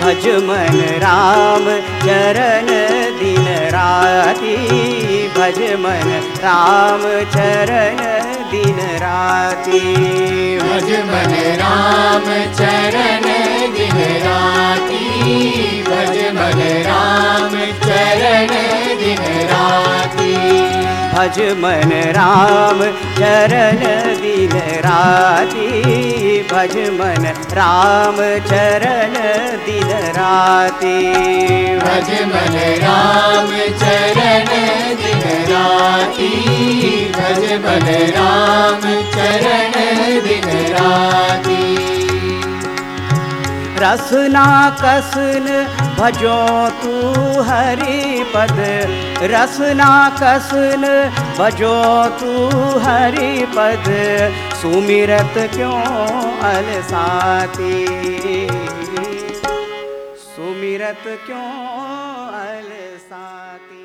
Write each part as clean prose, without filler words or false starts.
भज मन राम चरण दिन राति, भज मन राम चरण दिन राति, भज मन राम चरण दिन राति, भज मन राम चरण दिन राति, भज मन राम चरण दिन राति, भज मन राम चरण दिन राति, भज मन राम चरण दिन राति, भज मन राम चरण दिन राति। रसना कसन भजो तू हरि पद, रसना कसन भजो तू हरि पद, सुमिरत क्यों अलसाती, सुमिरत क्यों अलसाती।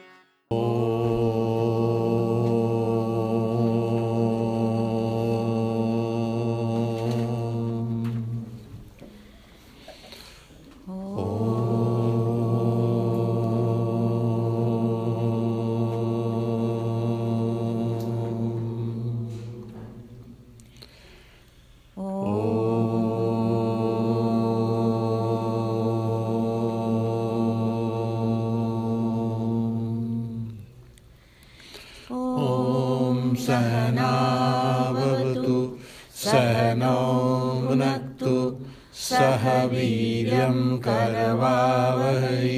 सहनावतु सहनौ भुनक्तु सह वीर्यं करवावहै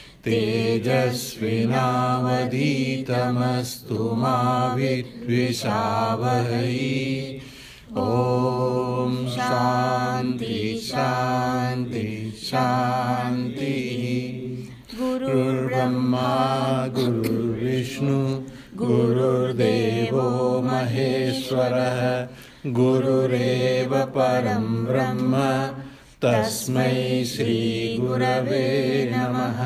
तेजस्विनावधीतमस्तु मा विद्विषावहै। ॐ शान्ति शान्ति शान्तिः। गुरुर्ब्रह्मा गुरुर्विष्णु गुरुर्देवो महेश्वरः, गुरुरेव परं ब्रह्म तस्मै श्रीगुरवे नमः।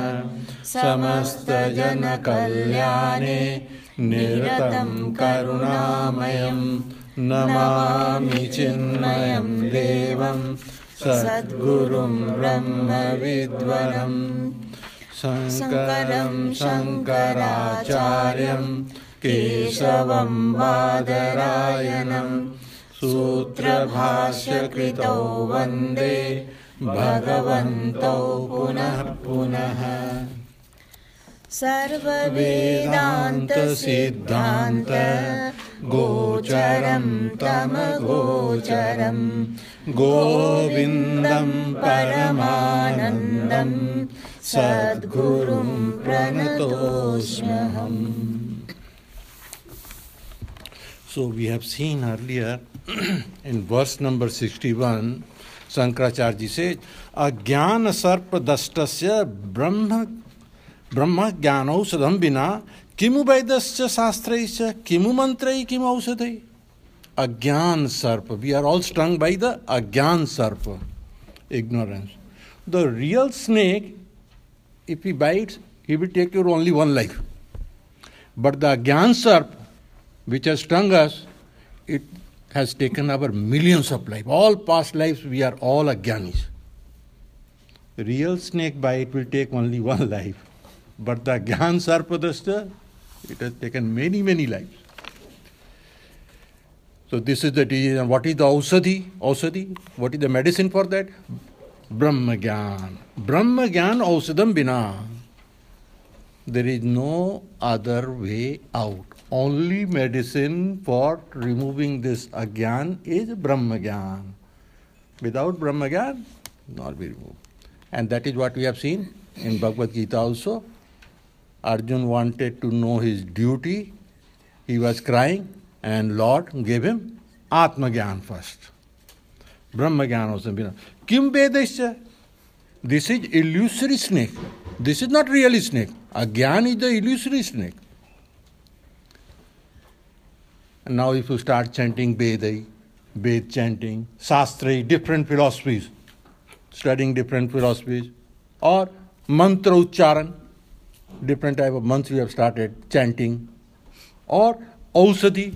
समस्तजनकल्याणे निरतं करुणामयं नमामि चिन्मयं देवं सद्गुरुं ब्रह्मविद्वरम्। शङ्करं शङ्कराचार्यं केशवं बादरायणं, सूत्रभाष्यकृतौ वन्दे भगवन्तौ पुनः पुनः। सर्ववेदान्तसिद्धान्त गोचरं तमगोचरं, गोविन्दं परमानन्दं सद्गुरुं प्रणतोऽस्म्यहम्। So we have seen earlier in verse number 61, Shankaracharya ji says, Ajnana sarpa dastasya brahma jnanau sadham vina kimu vaidasya shastraisya kimu mantrai kimu ausadai. Ajnana sarpa. We are all stung by the Ajnana sarpa, ignorance. The real snake, if he bites, he will take your only one life. But the Ajnana sarpa, which has stung us, it has taken our millions of lives. All past lives, we are all Ajnanis. The real snake bite will take only one life. But the Ajnana sarpadasya, it has taken many, many lives. So this is the disease. What is the Ausadi? Ausadi? What is the medicine for that? Brahma Gyan. Brahma Gyan Ausadam Bina. There is no other way out. Only medicine for removing this Ajnan is Brahma Gyan. Without Brahma Gyan, not be removed. And that is what we have seen in Bhagavad Gita also. Arjuna wanted to know his duty. He was crying and Lord gave him Atma Gyan first. Brahma Gyan also. Kim Vedasya? This is illusory snake. This is not really snake. Ajnan is the illusory snake. And now if you start chanting Vedai, Ved chanting, Shastri, different philosophies, studying different philosophies, or mantra ucharan, different type of mantras you have started chanting, or Ausadi,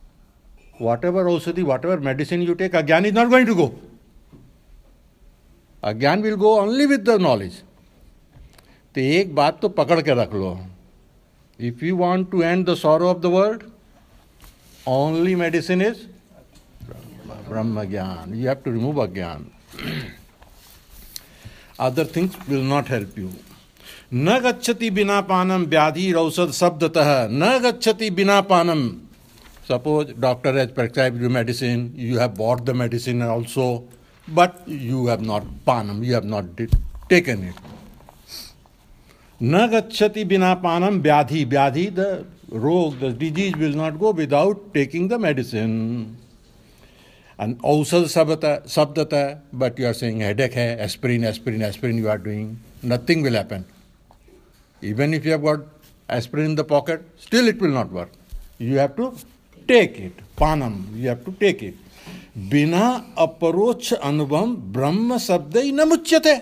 whatever Ausadi, whatever medicine you take, Ajnan is not going to go. Agyan will go only with the knowledge. तो एक बात तो पकड़ के रख लो, if you want to end the sorrow of the world, only medicine is Brahma gyan. You have to remove agyan. Other things will not help you. न गच्छति बिना पानम व्याधि औषध शब्दतः. न गच्छति बिना पानम. Suppose doctor has prescribed you medicine, you have bought the medicine also, but you have not panam, you have not taken it. Na gacchati bina panam vyadhi. Vyadhi, the rog, the disease will not go without taking the medicine. And ausad sabdata, but you are saying headache hai, aspirin, aspirin, aspirin you are doing, nothing will happen. Even if you have got aspirin in the pocket, still it will not work. You have to take it. Panam, you have to take it. Bina aparoch anubhav brahma sabdai na muchyate.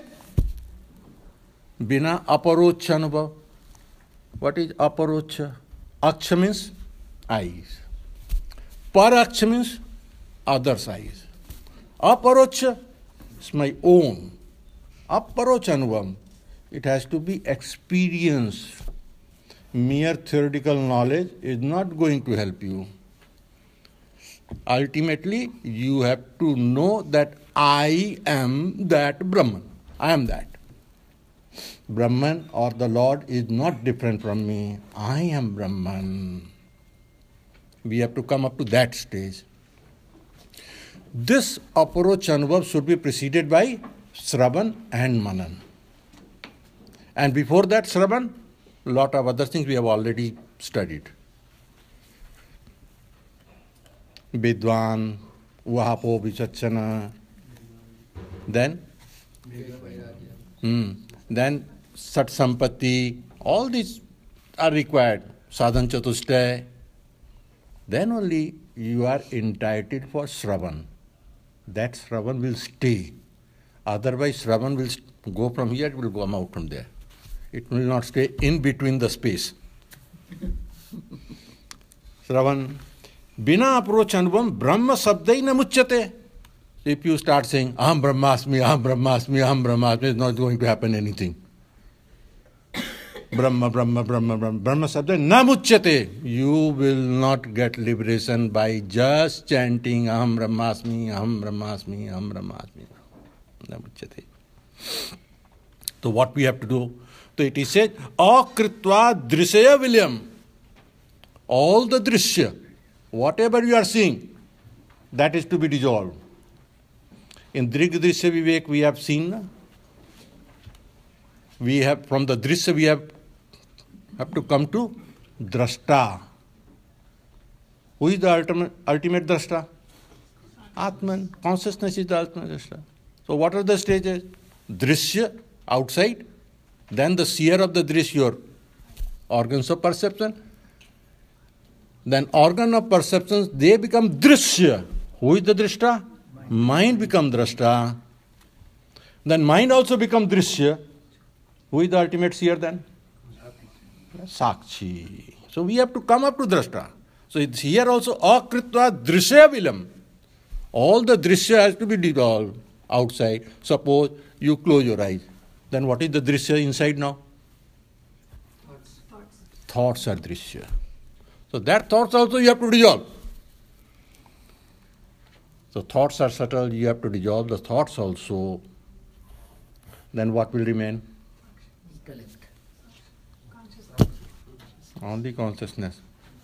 Bina aparoch anubhav. What is aparoch? Aksha means eyes. Paraksha means others' eyes. Aparoch is my own. Aparoch anubhav. It has to be experienced. Mere theoretical knowledge is not going to help you. Ultimately, you have to know that I am that Brahman. I am that. Brahman or the Lord is not different from me. I am Brahman. We have to come up to that stage. This approach anubhav should be preceded by Shravan and Manan. And before that Shravan, lot of other things we have already studied. Vidwan, Vahapo Vichachana, then Sat Sampatti, all these are required. Sadhan Chatushtay. Then only you are entitled for Shravan. That Shravan will stay. Otherwise Shravan will go from here, it will come out from there. It will not stay in between the space. Shravan. Bina approach anubhav brahma sabdai na muchyate. If you start saying aham brahmasmi, aham brahmasmi, aham brahmasmi, it's not going to happen anything. Brahma, Brahma, Brahma, Brahma, Brahma sabdai na muchyate. You will not get liberation by just chanting aham brahmasmi, aham brahmasmi, aham brahmasmi. Na muchyate. So what we have to do? So it is said, akritva drishya vilyam. All the drishya, whatever you are seeing, that is to be dissolved. In Drig Drishya Vivek we have seen, we have, from the Drishya we have to come to Drashta. Who is the ultimate Drashta? Atman. Consciousness is the ultimate Drashta. So what are the stages? Drishya, outside, then the seer of the Drishya, your organs of perception. Then organ of perceptions, they become drishya. Who is the drishta? Mind become drashta. Then mind also become drishya. Who is the ultimate seer then? Sakshi. So we have to come up to drashta. So it's here also akritva drishya vilam. All the drishya has to be dissolved outside. Suppose you close your eyes. Then what is the drishya inside now? Thoughts are drishya. So that thoughts also you have to dissolve. So thoughts are subtle, you have to dissolve the thoughts also. Then what will remain? Only consciousness.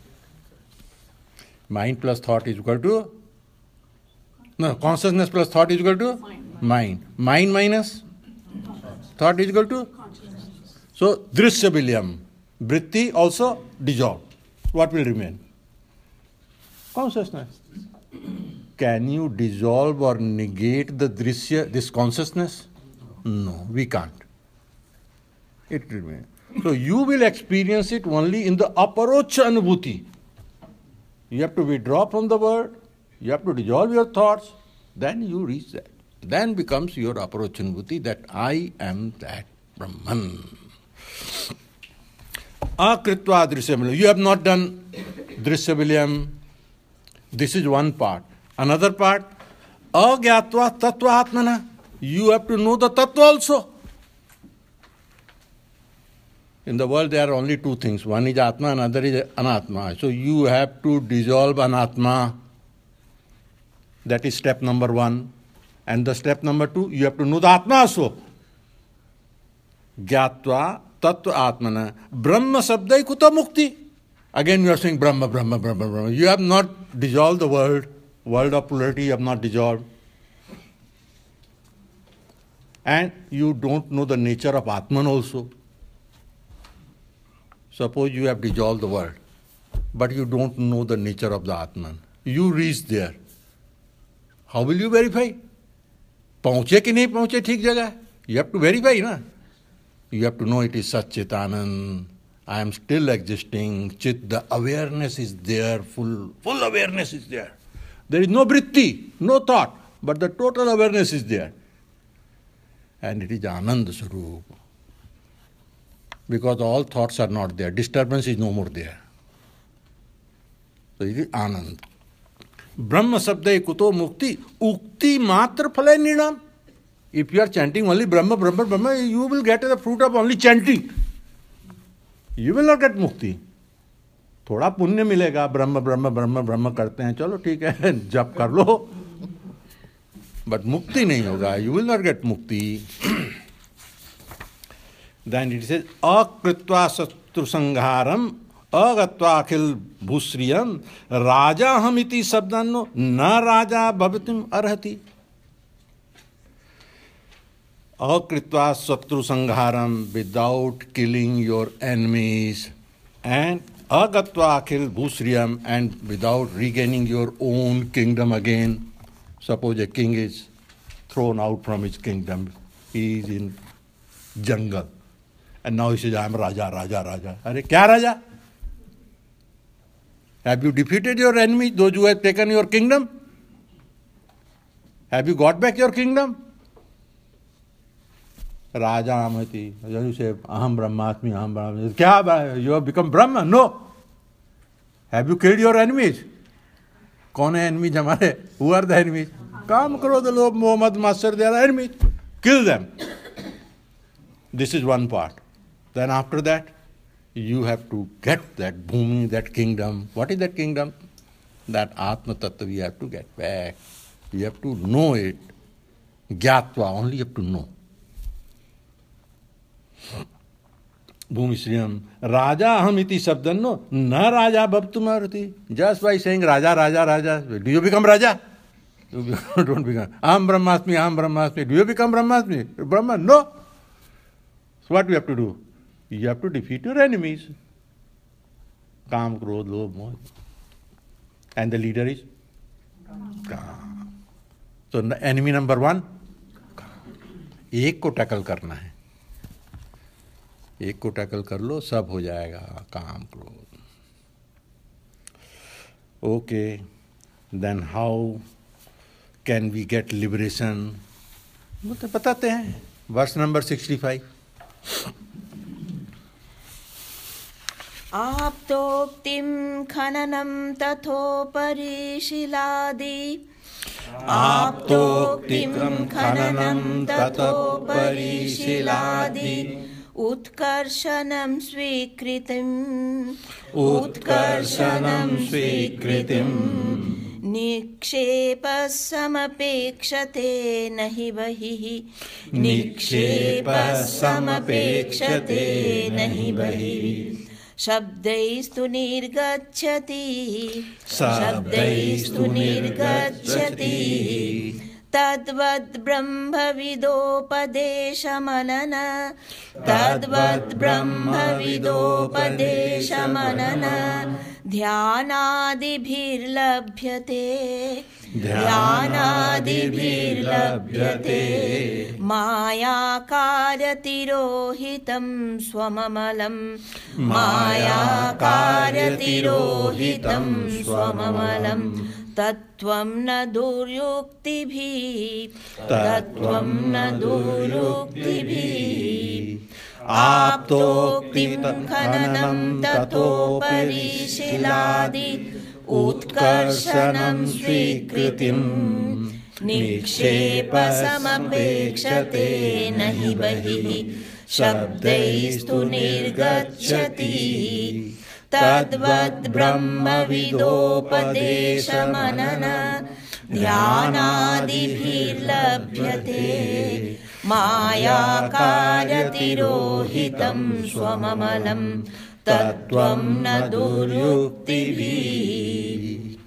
Mind plus thought is equal to? No, consciousness plus thought is equal to? Mind. Mind minus? Thought is equal to? So drishya vilyam. Vritti also dissolved. What will remain? Consciousness. Can you dissolve or negate the drishya, this consciousness? No, we can't. It remains. So you will experience it only in the aparocha anubhuti. You have to withdraw from the world, you have to dissolve your thoughts, then you reach that. Then becomes your aparocha anubhuti that I am that Brahman. Akritva drishya. You have not done drishya vilyam. This is one part. Another part, agyatva tattva atmana. you have to know the tattva also. In the world there are only two things. One is Atma, another is Anatma. So you have to dissolve Anatma. That is step number 1. And the step number 2, you have to know the Atma also. Gyatva tattva atmana Brahma sabdai kuta mukti. Again you are saying Brahma, Brahma, Brahma, Brahma. You have not dissolved the world of polarity you have not dissolved. And you don't know the nature of Atman also. Suppose you have dissolved the world, but you don't know the nature of the Atman. You reach there. How will you verify? पहुंचे कि नहीं पहुंचे ठीक जगह? You have to verify, na? You have to know it is Satchitanand. I am still existing. Chit, the awareness is there, full awareness is there. There is no vritti, no thought, but the total awareness is there. And it is Ananda Swarup. Because all thoughts are not there. Disturbance is no more there. So it is Anand. Brahma sabdai kuto mukti. Ukti matra phalai nirnam. If you are chanting only Brahma, Brahma, Brahma, you will get the fruit of only chanting. You will not get mukti. थोड़ा पुण्य मिलेगा, ब्रह्म ब्रह्म ब्रह्म ब्रह्म करते हैं, चलो ठीक है, जप कर लो, बट मुक्ति नहीं होगा. You will not get mukti. Then it says, akritva satru sangharam agatva akhil bhusriyam raja hamiti sabdanno na raja bhavatim arhati. Akritva satru sangharam, without killing your enemies, and agatva akhil bhusriyam, and without regaining your own kingdom again. Suppose a king is thrown out from his kingdom, he is in jungle. And now he says, I am Raja, Raja, Raja. Arey, kya Raja? Have you defeated your enemy, those who have taken your kingdom? Have you got back your kingdom? Raja Amati. You say, Aham Brahmasmi, Aham Brahmasmi. Kya? You have become Brahma? No. Have you killed your enemies? Kaun hai enemies hamare? Who are the enemies? Kaam karo the Lord Muhammad Master, they are enemies. Kill them. This is one part. Then after that, you have to get that bhumi, that kingdom. What is that kingdom? That Atma Tattva we have to get back. You have to know it. Gyatva, only you have to know. Bhumi Sriyam. Raja ahamiti sabdanno, na Raja bhavtumarati. Just by saying Raja, Raja, Raja, do you become Raja? You don't become. Aham Brahmasmi, Aham Brahmasmi. Do you become Brahmasmi? Brahma? No. So what we have to do? You have to defeat your enemies. Kam, Krodh, Lobh, Moh. And the leader is? Kam. So enemy number 1? Kam. एक को tackle करना है. एक को tackle कर लो, सब हो जाएगा. काम, क्रोध. Okay. Then how can we get liberation? बताते हैं. Verse number 65. आप्तोक्तिं खननं तथोपरि शिलादि. आप्तोक्तिं खननं तथोपरि शिलादि. उत्कर्षणं स्वीकृतिम्. उत्कर्षणं स्वीकृतिम्. निक्षेपः समपेक्षते न हि बहिः. निक्षेपः समपेक्षते न हि बहिः. शब्दैस्तु निर्गच्छति. शब्दैस्तु निर्गच्छति. तद्वद् ब्रह्मविदोपदेशमनन. तद्वद् ब्रह्मविदोपदेशमनन. ध्यानादिभिर्लभ्यते. ध्यानादिभिर्लभ्यते. मायाकारतिरोहितं स्वममलं. मायाकारतिरोहितं स्वममलं. तत्त्वं न दुर्युक्तिभिः. तत्त्वं न दुर्युक्तिभिः. आप्तोक्तिं खननं तथोपरि शिलादि. उत्कर्षणं स्वीकृतिम्. निक्षेपसमपेक्षते न हि बहिः शब्दैस्तु निर्गच्छति तद्वद्ब्रह्मविदोपदेशमनन ध्यानादिभिर्लभ्यते मायाकारतिरोहितं स्वममलं तत्त्वं न दुर्युक्तिभिः.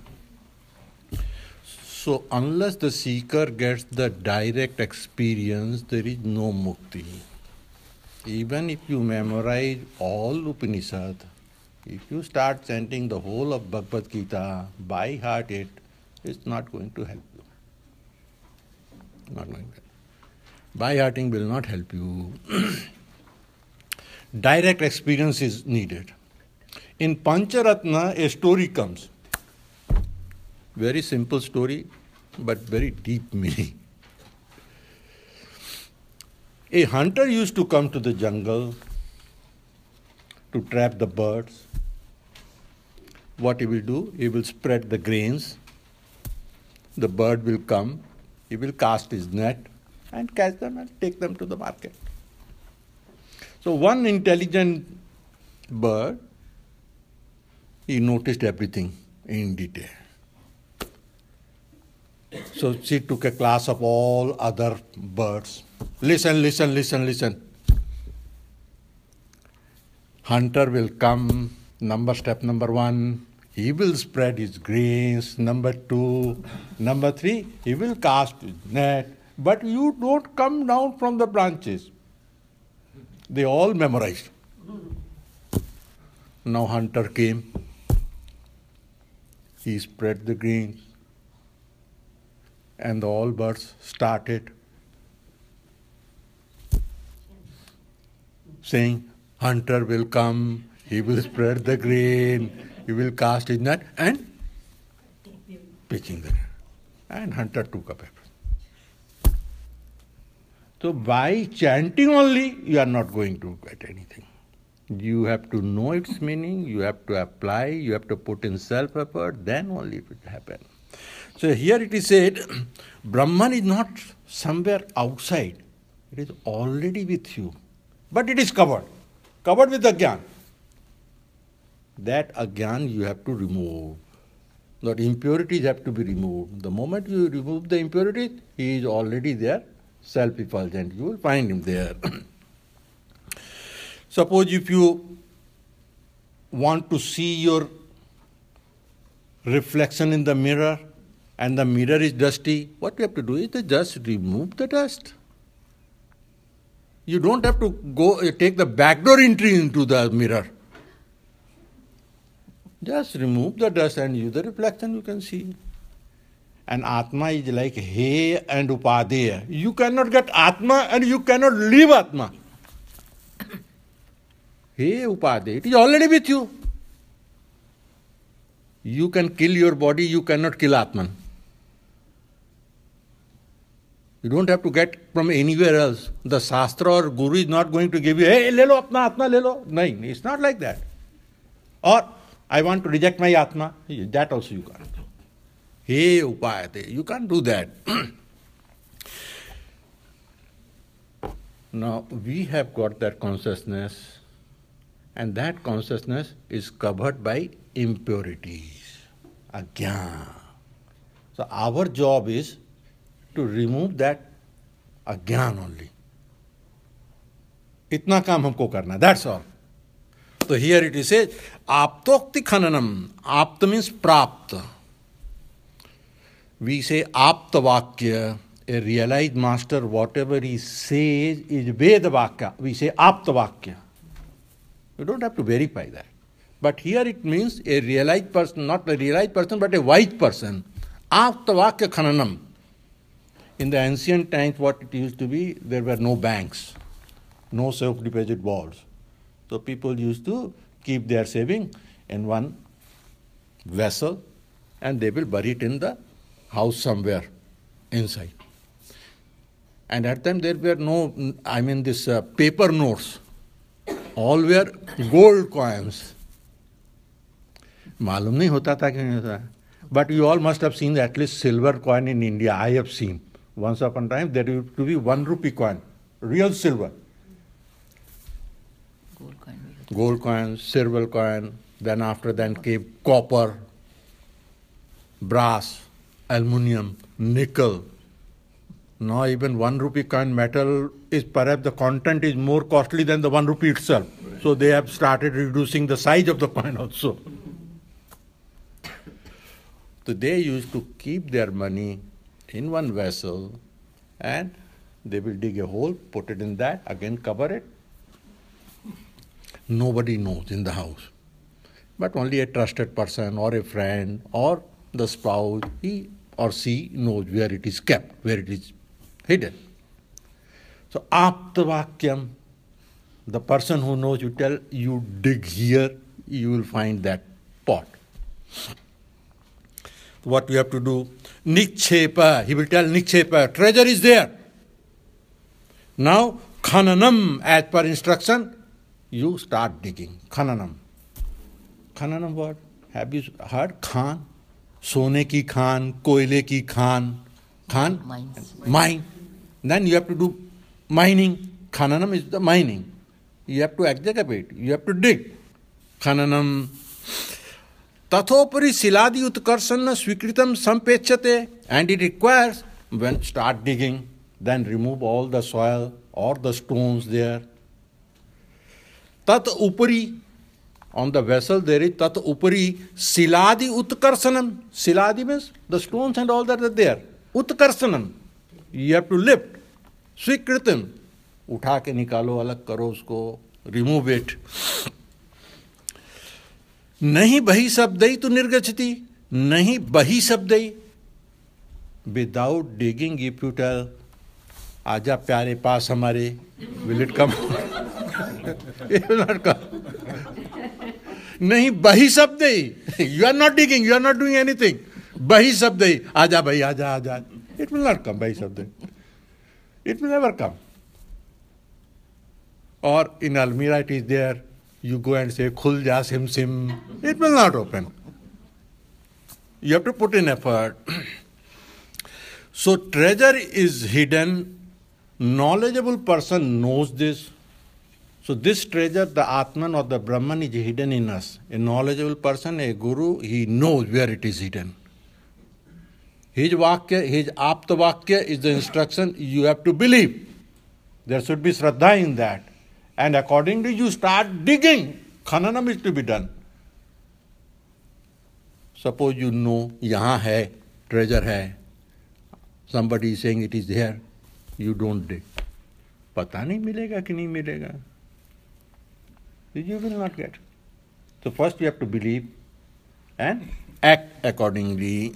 So unless the seeker gets the direct experience, there is no mukti. Even if you memorize all Upanishad, if you start chanting the whole of Bhagavad Gita, by heart it's not going to help you. Not going to. By hearting will not help you. Direct experience is needed. In Pancharatna, a story comes. Very simple story, but very deep meaning. A hunter used to come to the jungle to trap the birds. What he will do? He will spread the grains. The bird will come. He will cast his net and catch them and take them to the market. So one intelligent bird, he noticed everything in detail. So she took a class of all other birds. Listen. Hunter will come, step number 1, he will spread his grains. Number 2, number 3, he will cast his net. But you don't come down from the branches. They all memorized. Now hunter came. He spread the grains. And all birds started saying, hunter will come, he will spread the grain, he will cast his net and pitching the net. And hunter took up everything. So by chanting only, you are not going to get anything. You have to know its meaning, you have to apply, you have to put in self-effort, then only it will happen. So here it is said, Brahman is not somewhere outside. It is already with you. But it is covered with Ajnan. That Ajnan you have to remove. That impurities have to be removed. The moment you remove the impurities, he is already there, self-effulgent. You will find him there. Suppose if you want to see your reflection in the mirror, and the mirror is dusty, what you have to do is to just remove the dust. You don't have to go take the backdoor entry into the mirror. Just remove the dust and use the reflection you can see. And Atma is like He and Upadeya. You cannot get Atma and you cannot leave Atma. He Upadeya, it is already with you. You can kill your body, you cannot kill Atman. You don't have to get from anywhere else. The Shastra or Guru is not going to give you, hey, le lo apna Atma, le lo. No, it's not like that. Or, I want to reject my Atma. That also you can't. Hey, Upayate, you can't do that. Now, we have got that consciousness, and that consciousness is covered by impurities, Ajnan. So, our job is to remove that Ajnan only. Itna kaam humko karna, that's all. So here it is said, Aptokti Khananam. Apta means Prapta. We say Apta Vakya, a realized master, whatever he says is Veda Vakya. We say Apta Vakya. You don't have to verify that. But here it means a realized person, not a realized person, but a wise person. Apta Vakya Khananam. In the ancient times, what it used to be, there were no banks, no self-deposit vaults. So people used to keep their saving in one vessel and they will bury it in the house somewhere inside. And at that time there were no, paper notes. All were gold coins. मालूम नहीं होता था कि But you all must have seen at least silver coin in India. I have seen. Once upon a time, there used to be 1 rupee coin, real silver. Gold coin, silver coin. Then after that came copper, brass, aluminium, nickel. Now even 1 rupee coin metal is perhaps the content is more costly than the 1 rupee itself. So they have started reducing the size of the coin also. So they used to keep their money in one vessel and they will dig a hole, put it in that, again cover it. Nobody knows in the house. But only a trusted person or a friend or the spouse, he or she knows where it is kept, where it is hidden. So Aptavakyam, the person who knows, you tell, you dig here, you will find that pot. What we have to do? Nikchepa, he will tell Nikchepa, treasure is there. Now, Khananam, as per instruction, you start digging. Khananam. Khananam what? Have you heard? Khan. Sone ki khan, koile ki khan. Khan? Mine. Then you have to do mining. Khananam is the mining. You have to excavate. You have to dig. Khananam. Tathopari siladi utkarsanna svikritam sampechate. And it requires, when start digging, then remove all the soil or the stones there. Tat upari, on the vessel there is tat upari siladi utkarsanam. Siladi means the stones and all that are there. Utkarsanam. You have to lift. Svikritam. उठा के निकालो, अलग करो उसको, remove it. नहीं बही शब्दई तो निर्गच्छति, नहीं बही शब्दई. Without digging, if you tell, आजा प्यारे पास हमारे, will it come? It will not come. नहीं बही शब्दई. You are not digging, you are not doing anything. बही शब्दई, आजा भाई, आजा, आजा. It will not come, बही शब्दई. It will never come. Or in Almira it is there, you go and say, Khul ja sim sim. It will not open. You have to put in effort. So treasure is hidden. Knowledgeable person knows this. So this treasure, the Atman or the Brahman, is hidden in us. A knowledgeable person, a guru, he knows where it is hidden. His Vakya, his Apta Vakya is the instruction you have to believe. There should be Shraddha in that. And accordingly you start digging. Khananam is to be done. Suppose you know, yahan hai, treasure hai. Somebody is saying it is there. You don't dig. Pata nahi milega ki nahi milega. You will not get. So first you have to believe and act accordingly.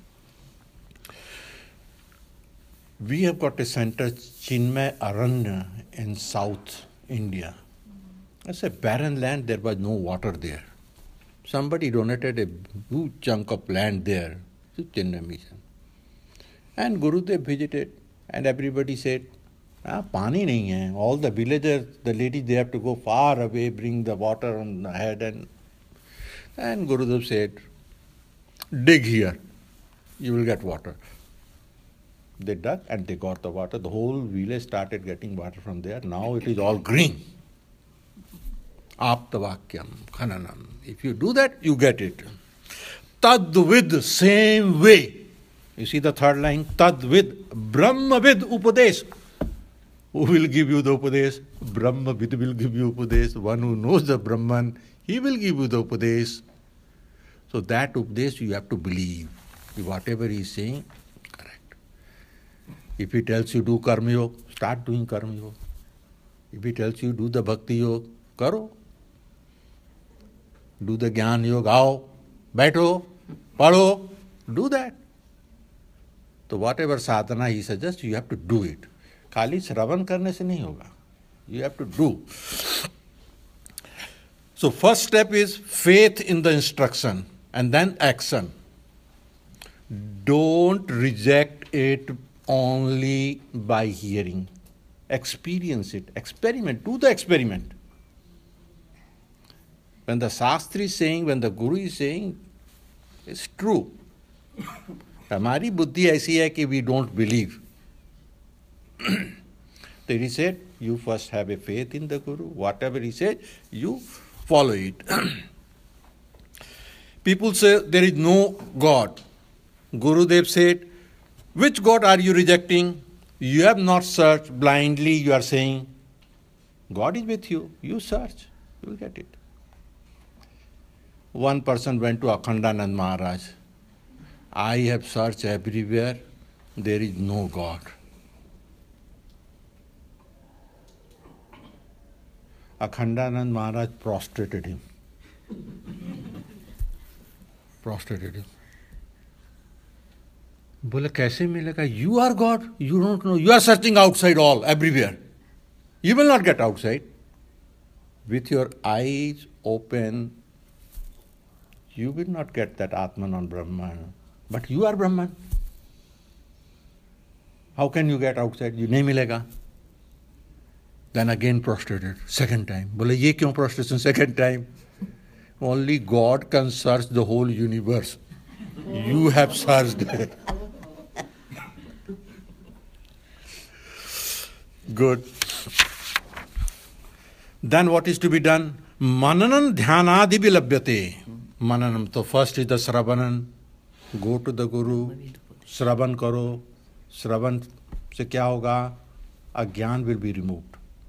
We have got a center, Chinmay Aranya, in South India. It's a barren land, there was no water there. Somebody donated a huge chunk of land there to Chinmay Mission. And Gurudev visited, and everybody said, Pani nahi hai. All the villagers, the ladies, they have to go far away, bring the water on the head. And Gurudev said, dig here, you will get water. They dug and they got the water. The whole village started getting water from there. Now it is all green. Aptavakyam, Khananam. If you do that, you get it. Tadvid, same way. You see the third line? Tadvid, Brahmavid Upadesh. Who will give you the Upadesh? Brahmavid will give you Upadesh. One who knows the Brahman, he will give you the Upadesh. So that Upadesh you have to believe. Whatever he is saying, if he tells you do karma yoga, start doing karma yoga. If he tells you do the bhakti yoga, karo. Do the jnana yoga, aao, baitho, padho, do that. So whatever sadhana he suggests, you have to do it. Khali shravan karne se nahi hoga. You have to do. So first step is faith in the instruction and then action. Don't reject it only by hearing. Experience it. Experiment. Do the experiment. When the Shastri is saying, when the Guru is saying, it's true. हमारी बुद्धि ऐसी है कि we don't believe. So he said, you first have a faith in the Guru. Whatever he said, you follow it. People say there is no God. Gurudev said, which God are you rejecting? You have not searched blindly, you are saying, God is with you. You search, you will get it. One person went to Akhandanand Maharaj. I have searched everywhere, there is no God. Akhandanand Maharaj prostrated him. बोले कैसे मिलेगा? You are God. You don't know. You are searching outside all, everywhere. You will not get outside. With your eyes open, you will not get that Atman or Brahman. But you are Brahman. How can you get outside? You नहीं मिलेगा. Then again prostrated, second time. बोले ये क्यों prostration second time? Only God can search the whole universe. You have searched. Good. Then what is to be done? Mananam dhyanadi vilabhyate. Mananam. So first is the Sravanam. Go to the Guru. Sravan karo. Sravan se kya hoga? Agyan will be removed.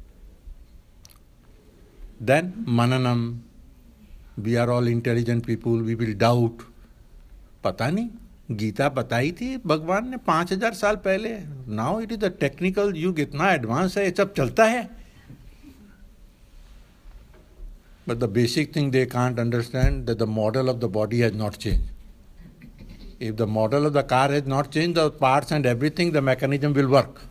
Then Mananam. We are all intelligent people. We will doubt. पता नहीं गीता बताई थी भगवान ने 5000 साल पहले. Now it is the technical yug, इतना advance है, ये सब चलता है. But the basic thing they can't understand that the model of the body has not change. If the model of the car has not change, the parts and everything, the mechanism will work.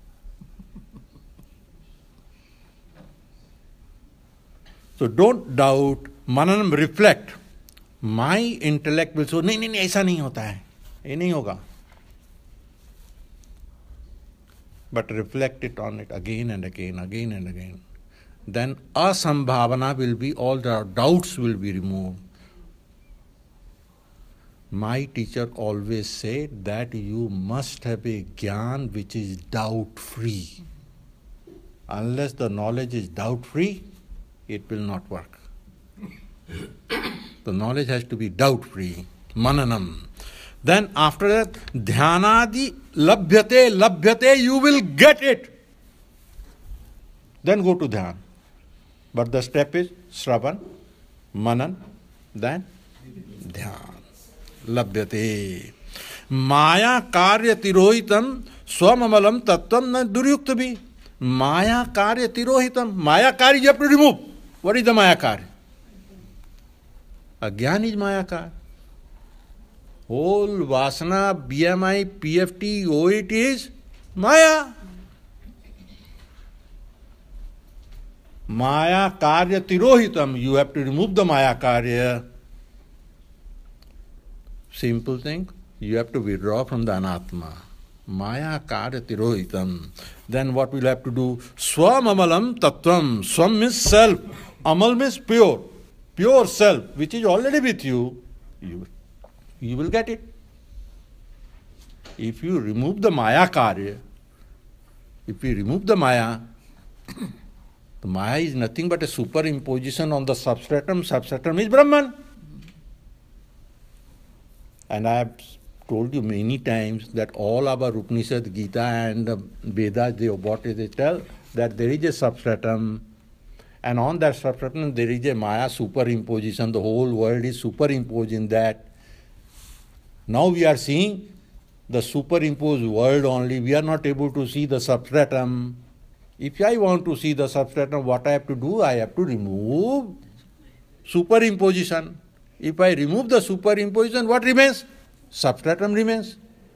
So don't doubt, mananam, reflect. My intellect will say, नहीं ऐसा नहीं होता है, ये नहीं होगा. But reflect it on it again and again, again and again. Then asambhavana will be, all the doubts will be removed. My teacher always said that you must have a jnana which is doubt-free. Unless the knowledge is doubt-free, it will not work. The knowledge has to be doubt-free. Mananam. Then after that, dhyanadi labhyate, you will get it. Then go to dhyan. But the step is Shravan, Manan, then dhyan. Labhyate. Maya karya tirohitam swamamalam tattvam na duryuktabhi. Maya karya tirohitam. Maya karya you have to remove. What is the Maya karya? Agyan is Maya karya. Whole Vasana, BMI, PFT, OET is Maya. Maya karya tirohitam. You have to remove the Maya karya. Simple thing. You have to withdraw from the Anatma. Maya karya tirohitam. Then what we'll have to do? Swamamalam tattvam. Swam means self. Amal means pure. Pure self, which is already with you. You will get it. If you remove the Maya karya, if you remove the Maya is nothing but a superimposition on the substratum. Substratum is Brahman. And I have told you many times that all our Upanishad, Gita and Vedas, they tell that there is a substratum, and on that substratum there is a Maya superimposition. The whole world is superimposed in that. Now we are seeing the superimposed world only. We are not able to see the substratum. If I want to see the substratum, what I have to do? I have to remove superimposition. If I remove the superimposition, what remains? Substratum remains.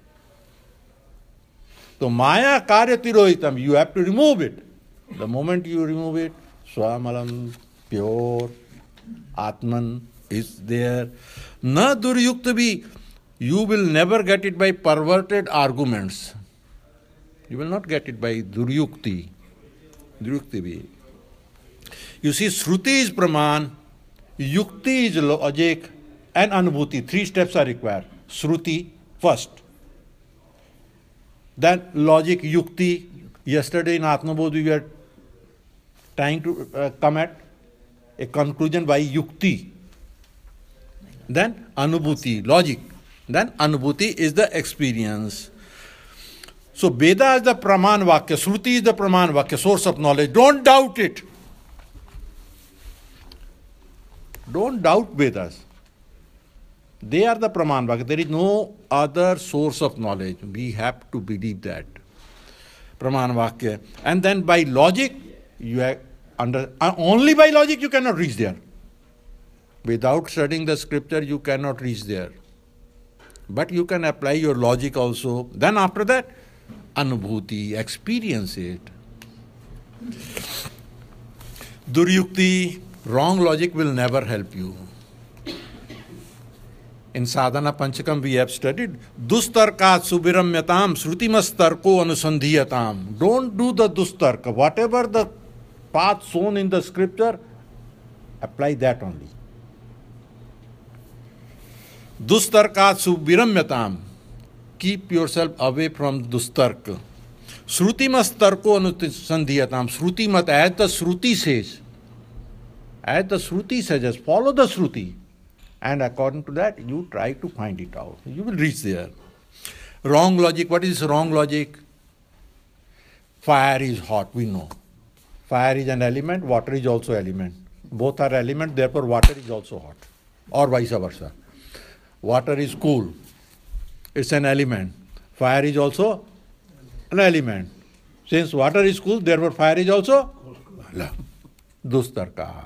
So Maya karya tirohitam, you have to remove it. The moment you remove it, Swamalam, pure, Atman is there. Na duryuktabhi, you will never get it by perverted arguments. You will not get it by duryukti. Duryukti. You see, Shruti is Praman, Yukti is logic, and Anubhuti. 3 steps are required. Shruti first. Then logic, yukti. Yesterday in Atmabodh we were trying to come at a conclusion by yukti. Then anubhuti, logic. Then anubhuti is the experience. So Veda is the Praman Vakya, Shruti is the Praman Vakya, source of knowledge. Don't doubt it. Don't doubt Vedas. They are the Praman Vakya. There is no other source of knowledge. We have to believe that. Praman Vakya. And then by logic, you have only by logic you cannot reach there. Without studying the scripture, you cannot reach there. But you can apply your logic also. Then after that, anubhuti, experience it. Duryukti, wrong logic will never help you. In Sadhana Panchakam we have studied, Dustarkat subiramyatam srutimastarko anusandhiyatam. Don't do the dustarka. Whatever the path shown in the scripture, apply that only. Dustarkat subiramyatam. Keep yourself away from dustarka. Srutimastarko anusandhiyatam. Srutimat, as the Shruti says. As the Shruti suggests, follow the Shruti. And according to that, you try to find it out. You will reach there. Wrong logic. What is wrong logic? Fire is hot, we know. Fire is an element, water is also element. Both are elements, therefore water is also hot. Or vice versa. Water is cool. It's an element. Fire is also an element. Since water is cool, therefore fire is also Dustarkat.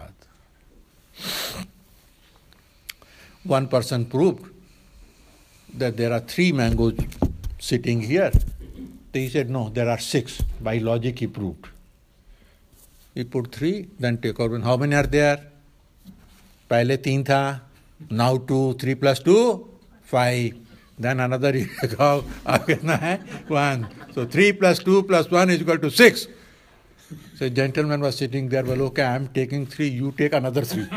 One person proved that there are 3 mangoes sitting here. He said, no, there are 6. By logic he proved. He put 3, then take out 1. How many are there? Pehle 3 tha, now 2, 3 plus 2, 5. Then another, 1. So 3 plus 2 plus 1 is equal to 6. So a gentleman was sitting there, well, okay, I am taking 3, you take another 3.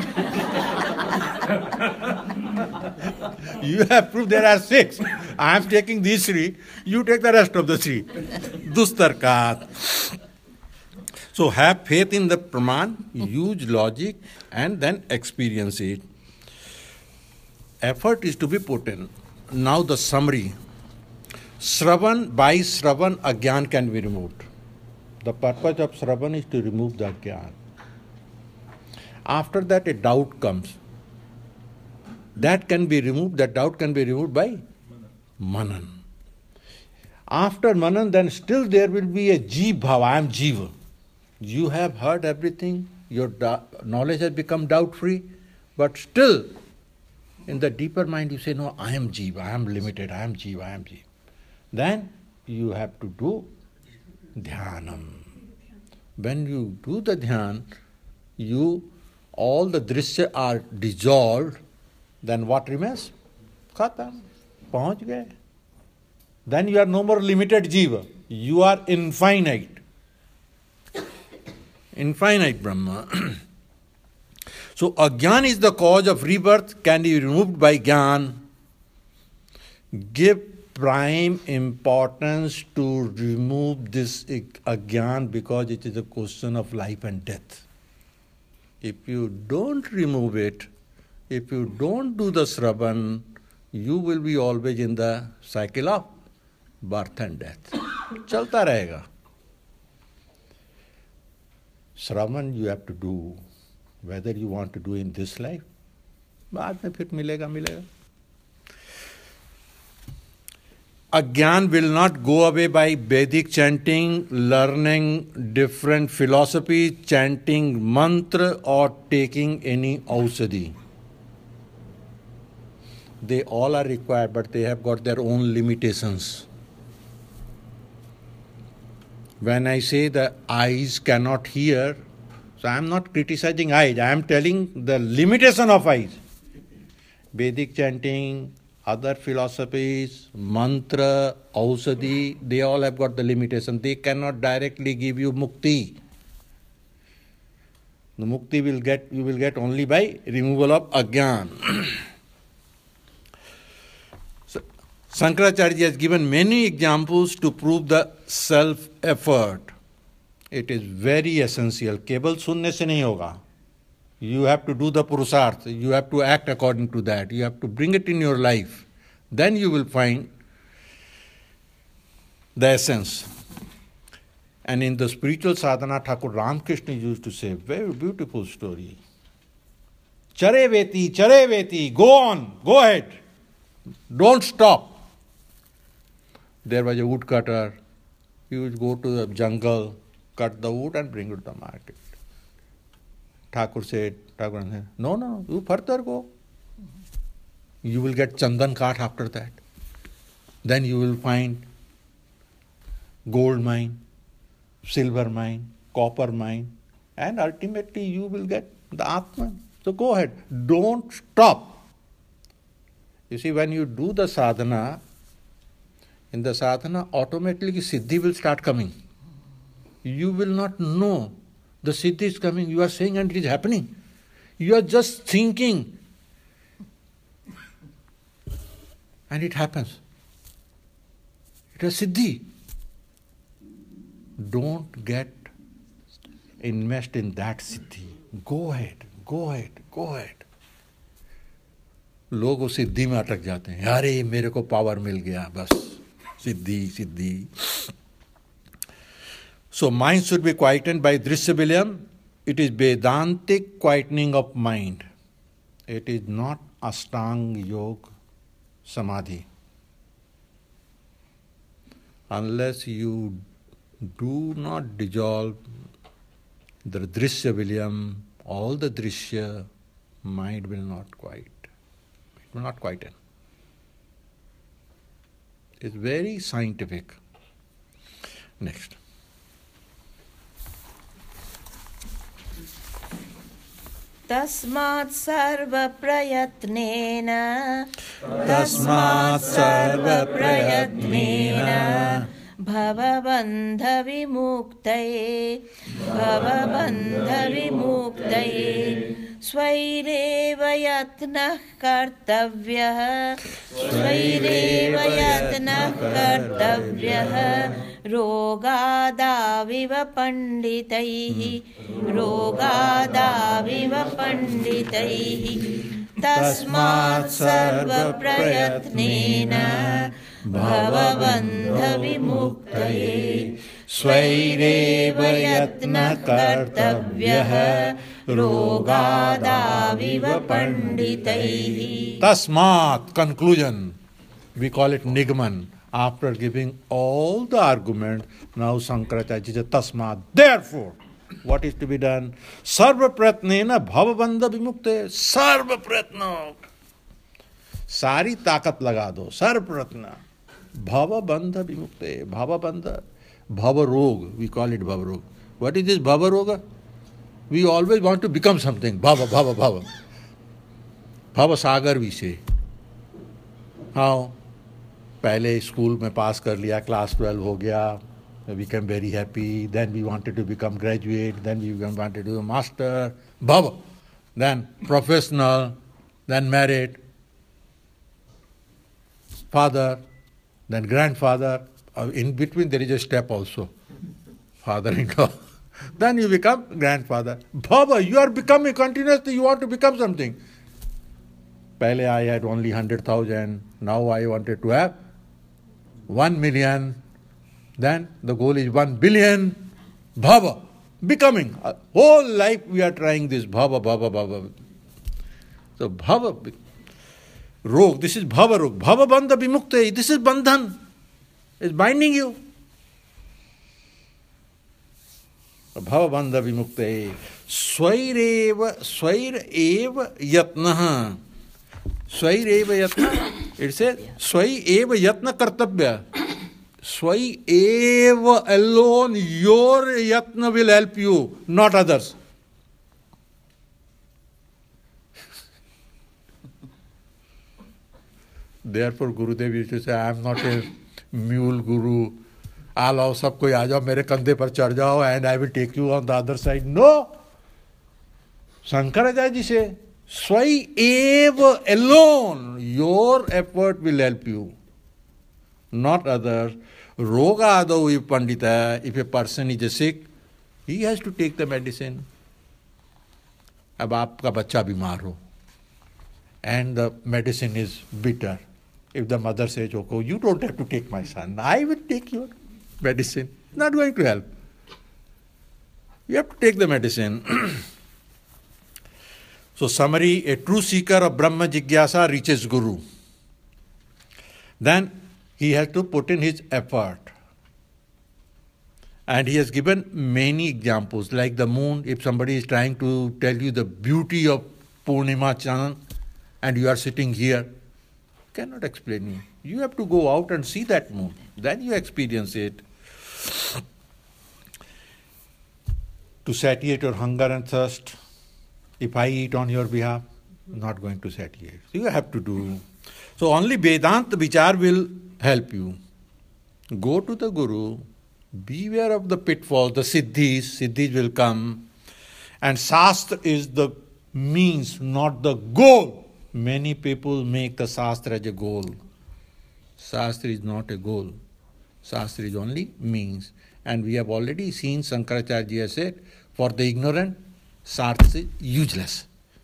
You have proved there are 6. I am taking these 3, you take the rest of the 3. Dustarkat. So have faith in the Praman, use logic, and then experience it. Effort is to be put in. Now the summary. Shravan, by Shravan, Agyan can be removed. The purpose of Shravan is to remove the Agyan. After that, a doubt comes. That can be removed, that doubt can be removed by Manan. After Manan, then still there will be a Jeev Bhava, I am Jiva. You have heard everything, your knowledge has become doubt-free, but still, in the deeper mind, you say, no, I am Jiva, I am limited, I am Jiva, I am Jiva. Then you have to do Dhyanam. When you do the Dhyan, all the Drishya are dissolved. Then what remains? Khatam. Pahunch gaye. Then you are no more limited jiva. You are infinite. Infinite Brahma. So Agyan is the cause of rebirth, can be removed by Gyan. Give prime importance to remove this Agyan because it is a question of life and death. If you don't remove it, if you don't do the Shravan, you will be always in the cycle of birth and death. Chalta rahega. Shravan you have to do, whether you want to do in this life, baad mein phir milega. Agyan will not go away by Vedic chanting, learning different philosophies, chanting mantra or taking any ausadi. They all are required, but they have got their own limitations. When I say the eyes cannot hear, so I am not criticizing eyes, I am telling the limitation of eyes. Vedic chanting, other philosophies, mantra, ausadi, they all have got the limitation. They cannot directly give you mukti. The mukti you will get only by removal of agyan. So Shankaracharya has given many examples to prove the self-effort. It is very essential. केवल सुनने से नहीं होगा. You have to do the purusarth. You have to act according to that. You have to bring it in your life. Then you will find the essence. And in the spiritual sadhana, Thakur Ramakrishna used to say, very beautiful story. Chare veti, go on, go ahead. Don't stop. There was a woodcutter. He would go to the jungle, cut the wood and bring it to the market. Thakur said, no, you further go. You will get chandan cart after that. Then you will find gold mine, silver mine, copper mine, and ultimately you will get the Atman. So go ahead, don't stop. You see, when you do the sadhana, in the sadhana, automatically siddhi will start coming. You will not know the siddhi is coming. You are saying and it is happening. You are just thinking and it happens. It is siddhi. Don't get invest in that siddhi. Go ahead. लोग उस सिद्धि में अटक जाते हैं. अरे मेरे को power मिल गया, बस सिद्धि. So mind should be quietened by Drishya Vilayam. It is Vedantic quietening of mind. It is not Ashtanga Yoga Samadhi. Unless you do not dissolve the Drishya Vilayam, all the Drishya, mind will not quiet. It will not quieten. It's very scientific. Next. तस्मात् सर्वप्रयत्नेन भवबन्धविमुक्तये स्वैरेव यत्नः कर्तव्यः रोगादाविव पण्डितैः तस्मात् सर्वप्रयत्नेन भवबन्धविमुक्तये स्वैरेव यत्नः कर्तव्यः रोगादाविव पण्डितैः. Tasmat, conclusion. We call it Nigman. After giving all the argument, now Shankaracharya says Tasmat. Therefore, what is to be done? Sarva pratnena bhavabandha vimukte. Sarva pratna. सारी ताकत लगा दो. सर्व प्रयत्न भवबंध विमुक्ते. Bhavabandh, bhavarog, we call it bhavarog. What is this bhavaroga? We always want to become something. Bhava. Bhava sagar we say. How? पहले school में पास कर लिया, क्लास 12 हो गया, we became very happy, then we wanted to become graduate, then we wanted to do a master, bhava, then professional, then married, father, then grandfather, in between there is a step also, father-in-law, then you become grandfather. Bhava, you are becoming continuously, you want to become something. Pehle I had only 100,000, now I wanted to have 1 million, then the goal is 1 billion. Bhava, becoming. Whole life we are trying this bhava. So bhava, rog, this is bhava rog. Bhava bandha vimukte, this is bandhan. It's binding you. Bhava bandha vimukte. Swair eva yatnaha. Swaireva yatna, it says, Swai eva yatna kartabhya. Swai eva alone, your yatna will help you, not others. Therefore, Gurudev used to say, I am not a mule guru. Allow sabko aa jao, mere kandhe par chad jao and I will take you on the other side. No! Shankaracharya ji say, Swai eva alone, your effort will help you. not others. Roga adau pandita, if a person is sick, he has to take the medicine. अब आपका बच्चा बीमार हो, and the medicine is bitter. If the mother says, okay, you don't have to take my son, I will take your medicine. It's not going to help. You have to take the medicine. So summary, a true seeker of Brahma Jigyasa reaches Guru. Then he has to put in his effort. And he has given many examples, like the moon. If somebody is trying to tell you the beauty of Purnima Chanan, and you are sitting here, cannot explain you. You have to go out and see that moon. Then you experience it. To satiate your hunger and thirst, if I eat on your behalf, not going to satiate. So you have to do. So only Vedanta Vichar will help you. Go to the Guru. Beware of the pitfalls, the siddhis. Siddhis will come. And Shastra is the means, not the goal. Many people make the Shastra as a goal. Shastra is not a goal. Shastra is only means. And we have already seen Shankaracharya said, for the ignorant, Shastra is useless.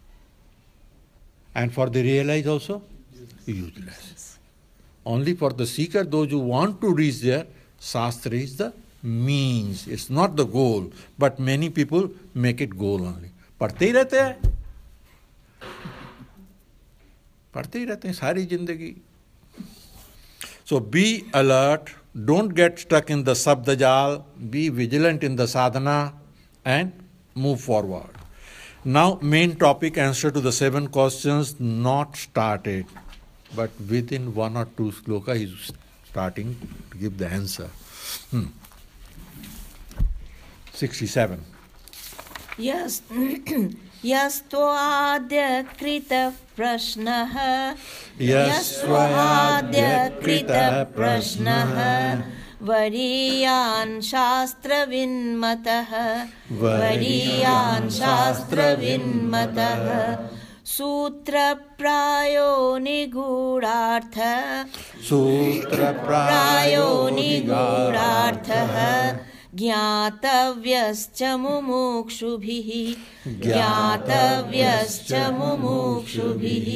And for the realized also, useless. Only for the seeker, those who want to reach there, Shastra is the means. It's not the goal. But many people make it goal only. पढ़ते ही रहते हैं, पढ़ते ही रहते हैं सारी जिंदगी. So be alert, don't get stuck in the sabdajal, be vigilant in the sadhana and move forward. Now main topic, answer to the 7 questions, not started, but within 1 or 2 sloka he is starting to give the answer. 67. यस्त्वाद्यकृतः प्रश्नः यस्त्वाद्यकृतः प्रश्नः वरीयान् शास्त्रविन्मतः सूत्रप्रायो निगूढार्थः ज्ञातव्यश्च मुमुक्षुभिः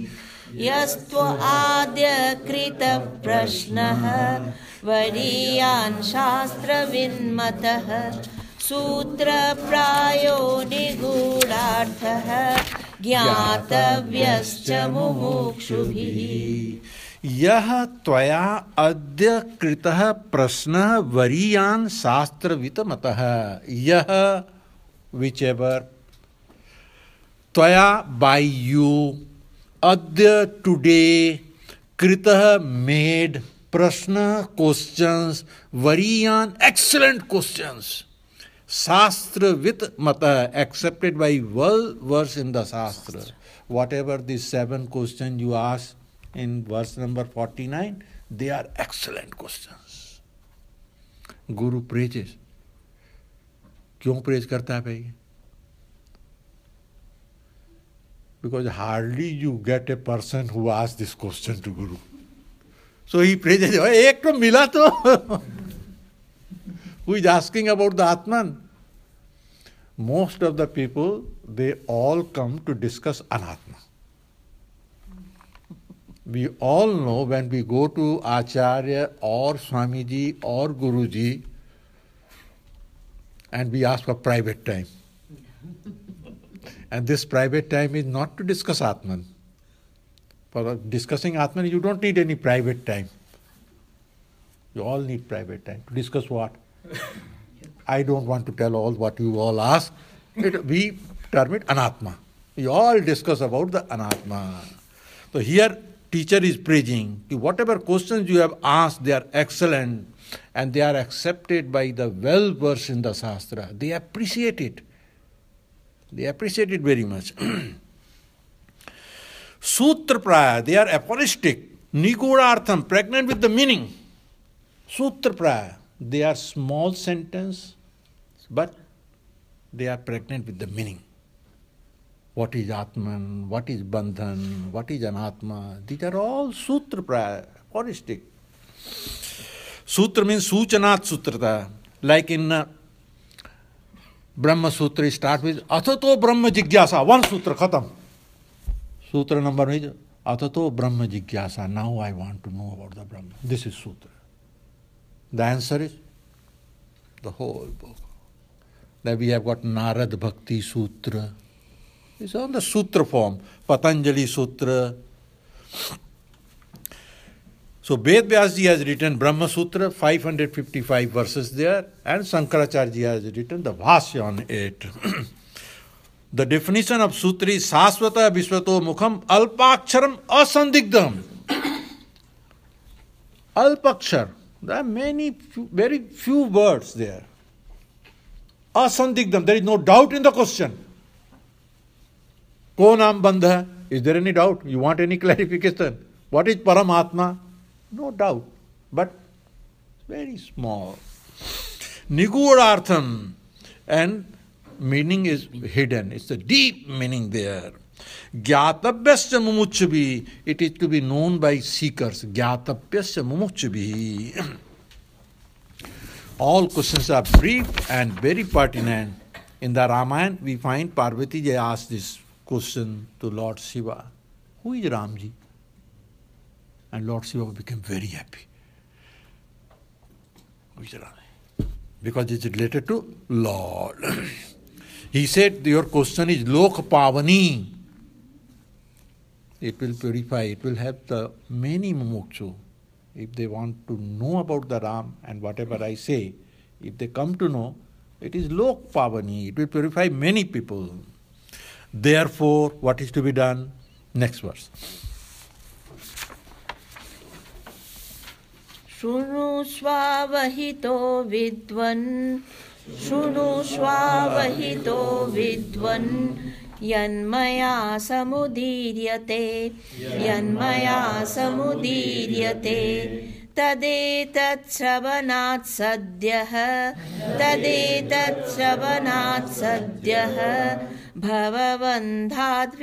यस्त्वाद्यकृतः प्रश्नः वरीयान् शास्त्रविन्मतः सूत्रप्रायो निगूढार्थः ज्ञातव्यश्च मुमुक्षुभिः. यह त्वया अद्य कृतः प्रश्नः वरीयान् शास्त्रवितमतः. यह whichever त्वया by you, अद्य today, कृतः made, prashna questions, variyan excellent questions, shastra with mata accepted by verse in the shastra. Whatever these 7 questions you ask in verse number 49, they are excellent questions. Guru praises. क्यों praise करता है भाई? Because hardly you get a person who asks this question to Guru. So he praises. एक तो मिला तो. Who is asking about the Atman? Most of the people, they all come to discuss Anatma. We all know when we go to Acharya or Swamiji or Guruji and we ask for private time. And this private time is not to discuss Atman. For discussing Atman, you don't need any private time. You all need private time. To discuss what? I don't want to tell all what you all ask. We term it Anatma. We all discuss about the Anatma. So here, teacher is praising. Whatever questions you have asked, they are excellent and they are accepted by the well-versed in the Shastra. They appreciate it. They appreciate it very much. Sutra praya, they are aphoristic. Nigurartham, pregnant with the meaning. Sutra praya, they are small sentence, but they are pregnant with the meaning. What is Atman? What is Bandhan? What is Anatma? These are all Sutra praya, aphoristic. Sutra means Suchanat Sutrata. Like in Brahma Sutra, it starts with Athato Brahma Jigyasa. One sutra, khatam. Sutra number is Athato Brahma Jigyasa. Now I want to know about the Brahma. This is Sutra. The answer is the whole book. Then we have got Narad Bhakti Sutra. It's on the Sutra form. Patanjali Sutra. So Ved Vyas Ji has written Brahma Sutra, 555 verses there, and Shankaracharya Ji has written the Bhashya on it. The definition of Sutra is Sasvata Vishwato Mukham Alpaksharam Asandigdham. Alpakshar. There are very few words there. Asandigdham. There is no doubt in the question. Ko naam bandha? Is there any doubt? You want any clarification? What is Paramatma? No doubt, but very small. Nigurartham, and meaning is hidden. It's a deep meaning there. Gyatavyasya mumuchabhi, it is to be known by seekers. Gyatavyasya mumuchabhi. All questions are brief and very pertinent. In the Ramayana, we find Parvati Ji asked this question to Lord Shiva. Who is Ramji? And Lord Shiva became very happy. Because it's related to Lord. He said, your question is Lok Pavani. It will purify, it will help the many mumukshu. If they want to know about the Ram and whatever I say, if they come to know, it is Lok Pavani. It will purify many people. Therefore, what is to be done? Next verse. शृणुष्वावहितो विद्वन् शृणुष्वावहितो विद्वन् यन्मया समुदीर्यते तदेतत् श्रवणात् सद्यः भवबन्धाद्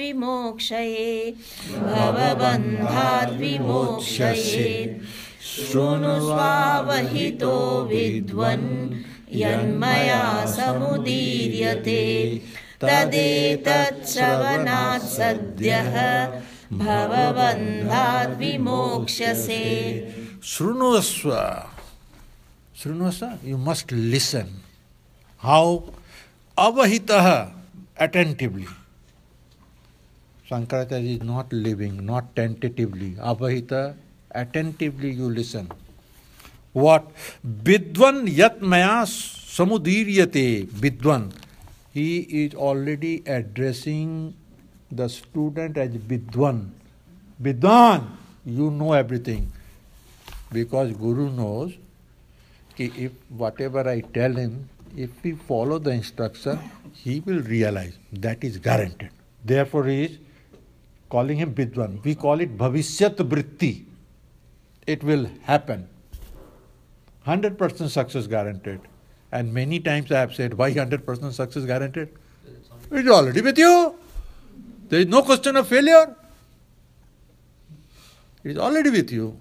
विमोक्षये शृणुष्वावहितो विद्वन् यन्मया समुदीर्यते तदेतत् श्रवणात् सद्यः भवबन्धाद् विमोक्ष्यसे. Shrunusva. Shrunusva, you must listen. How? Avahitaha, attentively. Shankaracharya is not living, not tentatively. Avahita, attentively you listen. What? Vidwan yatmaya samudiryate. Vidwan. He is already addressing the student as Vidwan. Vidwan, you know everything. Because Guru knows that if whatever I tell him, if we follow the instruction, he will realize. That is guaranteed. Therefore he is calling him Vidwan. We call it Bhavishyat Vritti. It will happen. 100% success guaranteed. And many times I have said, why 100% success guaranteed? It is already with you. There is no question of failure. It is already with you.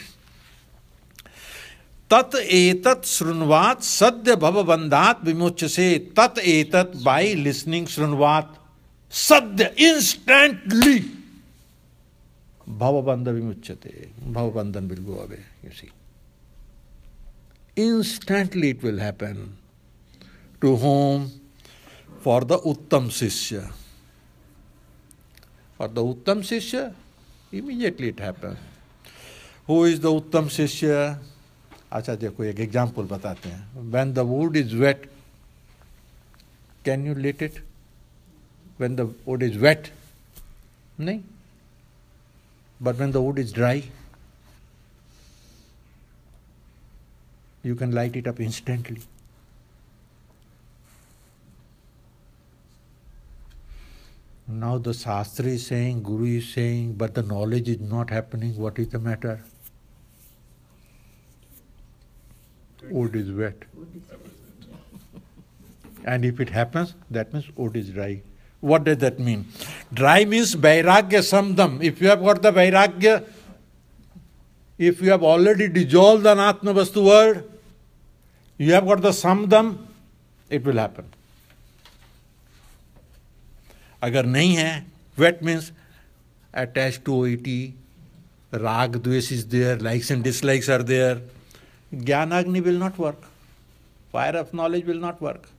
Tat etat shrunvat sadya bhavabandhat vimochase. Tat etat, by listening shrunvat sadya, instantly bhavabandha vimuchate. Bhavabandhan will go away, you see. Instantly it will happen. To whom? For the Uttam Sishya. For the Uttam Sishya, immediately it happens. Who is the Uttam Sishya? अच्छा देखो एक example बताते हैं. When the wood is wet, can you lit it? When the wood is wet? नहीं. But when the wood is dry, you can light it up instantly. Now the Shastra is saying, Guru is saying, but the knowledge is not happening. What is the matter? Wood is wet. And if it happens, that means wood is dry. What does that mean? Dry means Vairagya Samdam. If you have got the Vairagya, If you have already dissolved the Anatma Vastu word, you have got the samdam, it will happen. Agar nahi hai, wet means attached to OET, rag, dvesh is there, likes and dislikes are there. Jnanagni will not work. Fire of knowledge will not work.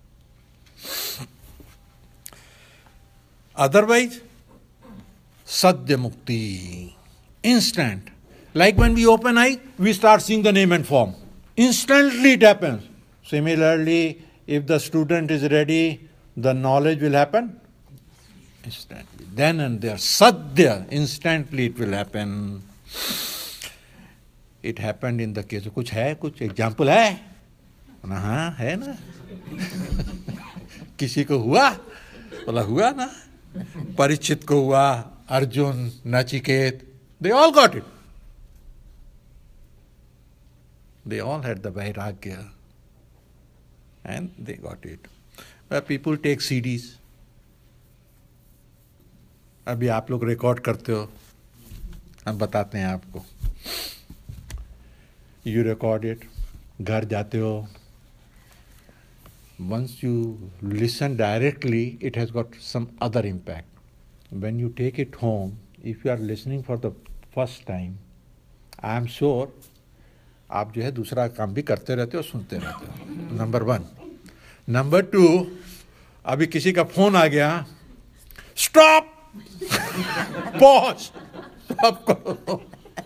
Otherwise, Sadhya Mukti, instant. Like when we open eye, we start seeing the name and form. Instantly it happens. Similarly, if the student is ready, the knowledge will happen instantly. Then and there, Sadhya, instantly it will happen. It happened in the case. कुछ है, कुछ example है? हाँ, है ना? किसी को हुआ? बोला हुआ ना? परीक्षित को हुआ, Arjun, Nachiket, they all got it. They all had the vairagya. And they got it. But people take CDs. अभी आप लोग रिकॉर्ड करते हो, हम बताते हैं आपको. You record it, घर जाते हो. Once you listen directly, it has got some other impact. When you take it home, if you are listening for the first time, I am sure आप जो है दूसरा काम भी करते रहते हो, सुनते रहते हो. नंबर 1. नंबर 2, अभी किसी का फोन आ गया, स्टॉप, पॉज, स्टॉप करो.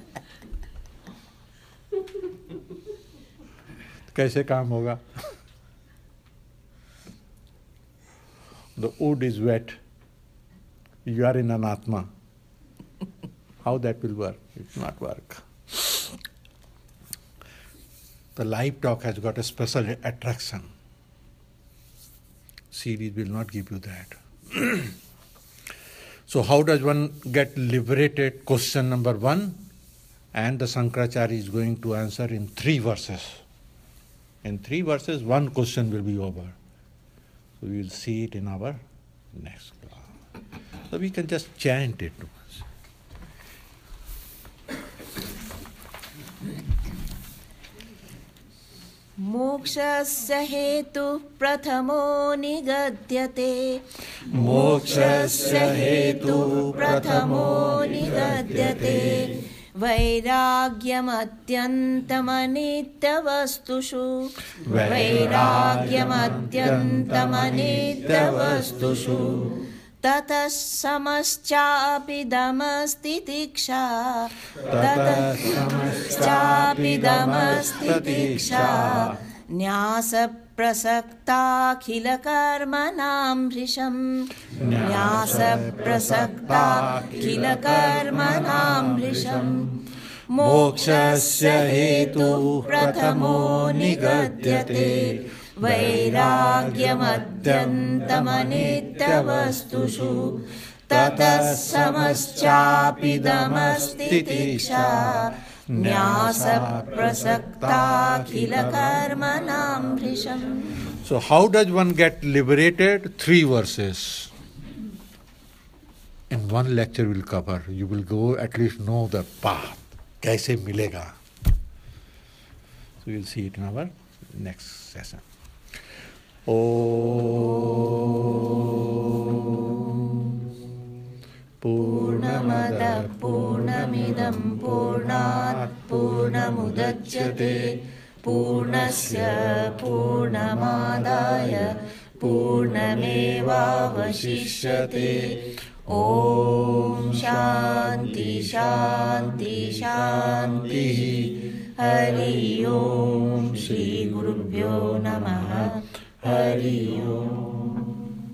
कैसे काम होगा? The wood is wet. You are in Anatma. How that will work? It will not work. The live talk has got a special attraction. Series will not give you that. So how does one get liberated? Question number 1. And the Shankaracharya is going to answer in 3 verses. In 3 verses, 1 question will be over. So we will see it in our next class. So we can just chant it once. मोक्षस्य हेतुः प्रथमो निगद्यते. मोक्षस्य हेतुः प्रथमो निगद्यते. वैराग्यमत्यन्तमनित्यवस्तुषु. वैराग्यमत्यन्तमनित्यवस्तुषु. ततः समश्चापि दमस्तितिक्षा. ततः समश्चापि दमस्तितिक्षा. न्यासप्रसक्ताखिलकर्मणां हृषम्. न्यासप्रसक्ताखिलकर्मणां हृषम्. मोक्षस्य हेतुः प्रथमो निगद्यते. वैराग्यमत्यन्तमनित्यवस्तुषु. ततः समश्चापि दमस्तितिक्षा. न्यासप्रसक्ताखिलकर्मणां हृषम्. So how does one get liberated? 3 verses. In 1 lecture we'll cover. You will go at least know the path. कैसे मिलेगा? So we'll see it in our next session. पूर्णमदः पूर्णमिदं पूर्णात् पूर्णमुदच्यते. पूर्णस्य पूर्णमादाय पूर्णमेवावशिष्यते. ॐ शान्ति शान्ति शान्तिः. हरि ओम. श्री गुरुभ्यो नमः. हरि ओम.